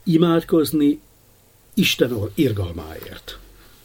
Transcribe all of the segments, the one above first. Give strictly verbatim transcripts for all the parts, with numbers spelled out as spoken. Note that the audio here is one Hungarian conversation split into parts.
Imádkozni Isten irgalmáért.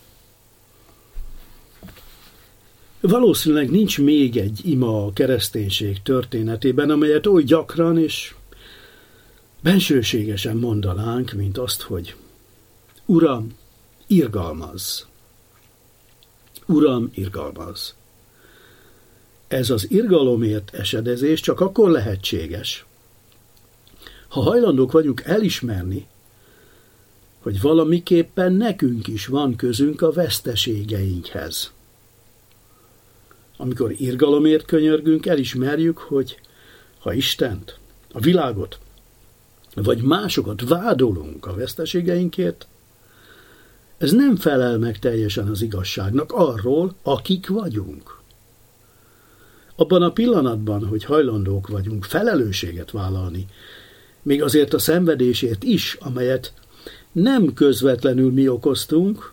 Valószínűleg nincs még egy ima a kereszténység történetében, amelyet oly gyakran és bensőségesen mondanánk, mint azt, hogy Uram, irgalmazz! Uram, irgalmazz! Ez az irgalomért esedezés csak akkor lehetséges, ha hajlandók vagyunk elismerni, hogy valamiképpen nekünk is van közünk a veszteségeinkhez. Amikor irgalomért könyörgünk, elismerjük, hogy ha Istent, a világot, vagy másokat vádolunk a veszteségeinkért, ez nem felel meg teljesen az igazságnak arról, akik vagyunk. Abban a pillanatban, hogy hajlandók vagyunk felelősséget vállalni, még azért a szenvedésért is, amelyet nem közvetlenül mi okoztunk,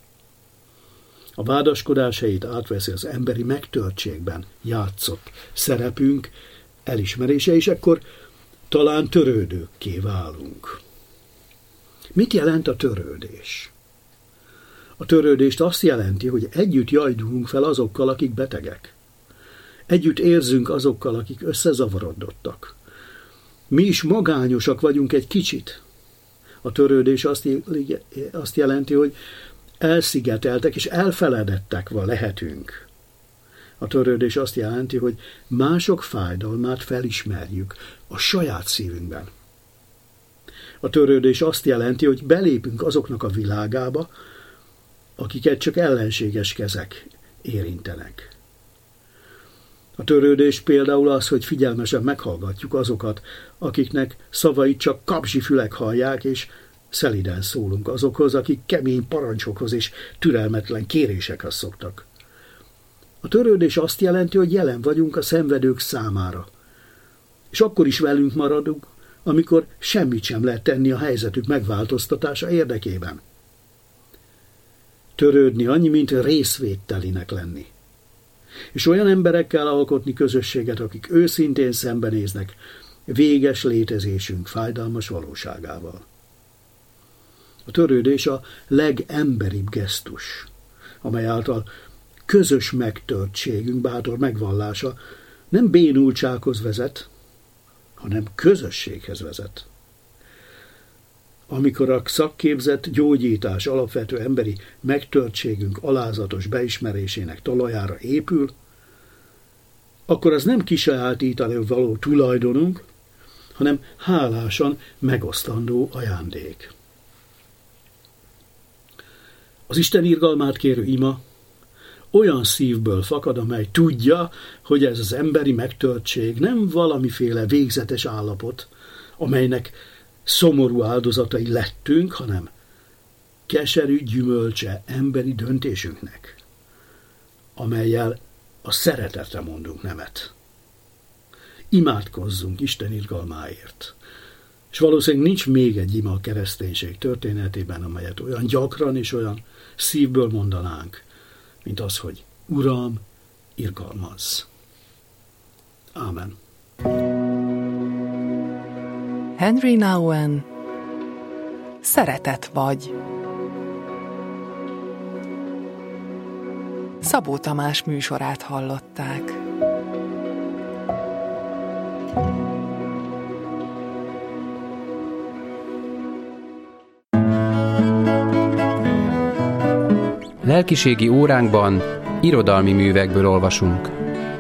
a vádaskodás helyét átveszi az emberi megtörtségben játszott szerepünk elismerése, és akkor talán törődőkké válunk. Mit jelent a törődés? A törődést azt jelenti, hogy együtt jajdulunk fel azokkal, akik betegek. Együtt érzünk azokkal, akik összezavarodottak. Mi is magányosak vagyunk egy kicsit. A törődés azt, azt jelenti, hogy elszigeteltek és elfeledettek lehetünk. A törődés azt jelenti, hogy mások fájdalmát felismerjük a saját szívünkben. A törődés azt jelenti, hogy belépünk azoknak a világába, akiket csak ellenséges kezek érintenek. A törődés például az, hogy figyelmesen meghallgatjuk azokat, akiknek szavait csak kapzsifülek hallják, és szeliden szólunk azokhoz, akik kemény parancsokhoz és türelmetlen kérésekhez szoktak. A törődés azt jelenti, hogy jelen vagyunk a szenvedők számára, és akkor is velünk maradunk, amikor semmit sem lehet tenni a helyzetük megváltoztatása érdekében. Törődni annyi, mint részvételinek lenni. És olyan emberekkel alkotni közösséget, akik őszintén szembenéznek véges létezésünk fájdalmas valóságával. A törődés a legemberibb gesztus, amely által közös megtörtségünk bátor megvallása nem bénultsághoz vezet, hanem közösséghez vezet. Amikor a szakképzett gyógyítás alapvető emberi megtörtségünk alázatos beismerésének talajára épül, akkor az nem kisajátítani való tulajdonunk, hanem hálásan megosztandó ajándék. Az Isten irgalmát kérő ima olyan szívből fakad, amely tudja, hogy ez az emberi megtörtség nem valamiféle végzetes állapot, amelynek szomorú áldozatai lettünk, hanem keserű gyümölcse emberi döntésünknek, amellyel a szeretetre mondunk nemet. Imádkozzunk Isten irgalmáért. És valószínűleg nincs még egy ima a kereszténység történetében, amelyet olyan gyakran és olyan szívből mondanánk, mint az, hogy Uram, irgalmazz. Ámen. Henry Nouwen, Szeretet vagy. Szabó Tamás műsorát hallották. Lelkiségi óránkban irodalmi művekből olvasunk.